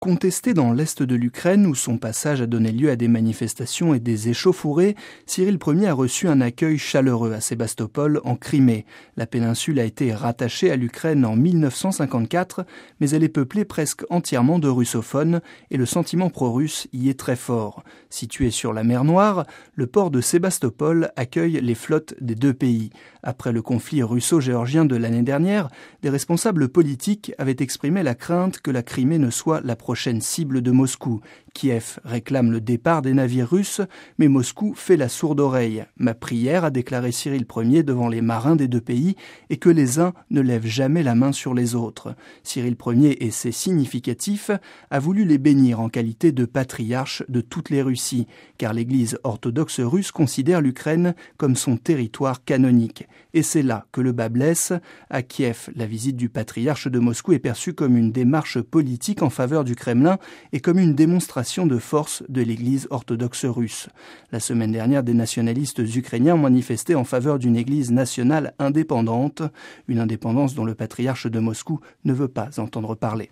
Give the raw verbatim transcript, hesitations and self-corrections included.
contesté dans l'est de l'Ukraine, où son passage a donné lieu à des manifestations et des échauffourées, Cyril Ier a reçu un accueil chaleureux à Sébastopol, en Crimée. La péninsule a été rattachée à l'Ukraine en mille neuf cent cinquante-quatre, mais elle est peuplée presque entièrement de russophones et le sentiment pro-russe y est très fort. Situé sur la mer Noire, le port de Sébastopol accueille les flottes des deux pays. Après le conflit russo-géorgien de l'année dernière, des responsables politiques avaient exprimé la crainte que la Crimée ne soit la prochaine cible de Moscou. Kiev réclame le départ des navires russes, mais Moscou fait la sourde oreille. Ma prière, a déclaré Cyril Ier devant les marins des deux pays, est que les uns ne lèvent jamais la main sur les autres. Cyril Ier, et c'est significatif, a voulu les bénir en qualité de patriarche de toutes les Russies, car l'Église orthodoxe russe considère l'Ukraine comme son territoire canonique. Et c'est là que le bas blesse. À Kiev, la visite du patriarche de Moscou est perçue comme une démarche politique en faveur du Kremlin et comme une démonstration de force de l'Église orthodoxe russe. La semaine dernière, des nationalistes ukrainiens ont manifesté en faveur d'une Église nationale indépendante, une indépendance dont le patriarche de Moscou ne veut pas entendre parler.